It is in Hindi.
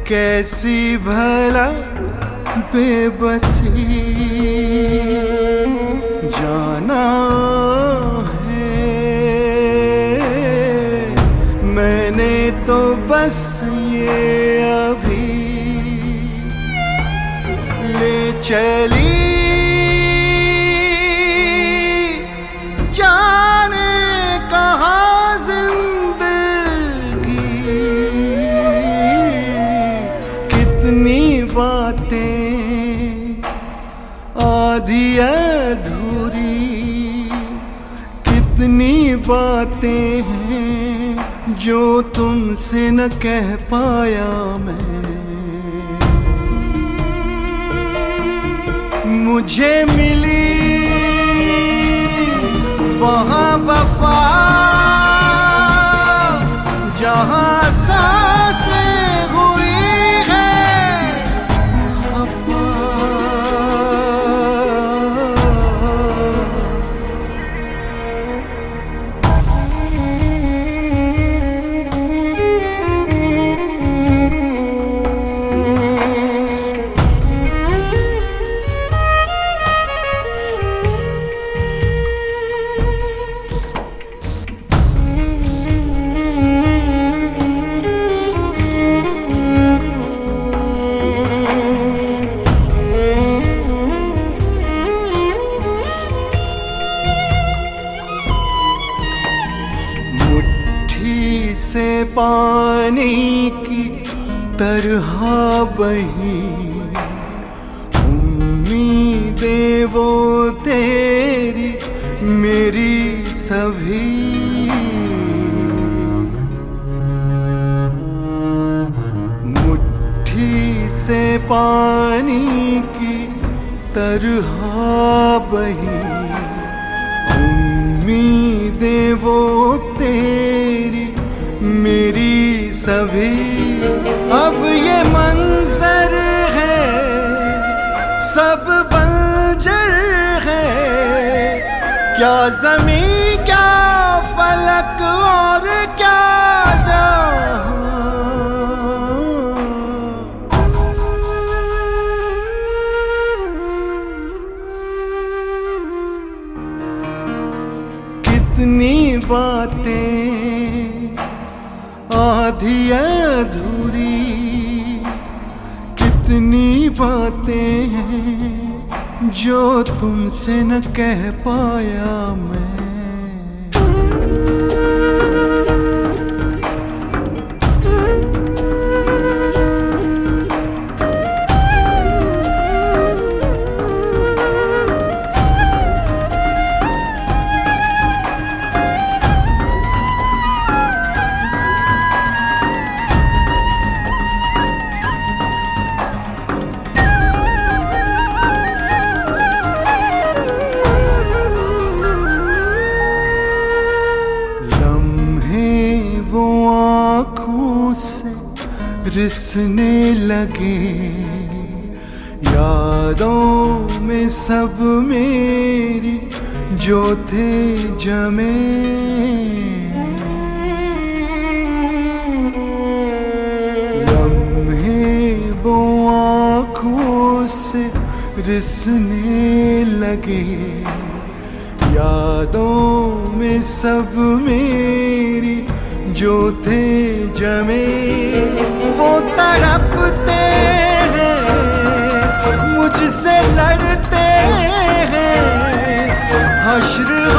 कैसी भला बेबसी जाना है मैंने तो बस ये अभी ले चली जाने कहाँ जिंदगी कितनी बातें आधी अधूरी कितनी बातें हैं जो तुमसे न कह पाया मैं। मुझे मिली वहाँ वफा जहाँ सांसें हुई है खफा। से पानी की तरह बही उम्मीदें वो तेरी मेरी सभी मुट्ठी से पानी की तरह बही उम्मीदें वो तेरी मेरी सभी। अब ये मंजर है सब बंजर है क्या ज़मीं क्या फलक और क्या जहां। कितनी बातें आधी अधूरी कितनी बातें हैं जो तुमसे न कह पाया मैं। रिसने लगे यादों में सब मेरी जो थे जमे। लम्हे वो आँखों से रिसने लगे यादों में सब मेरी जो थे जमे। वो तड़पते हैं मुझसे लड़ते हैं हश्र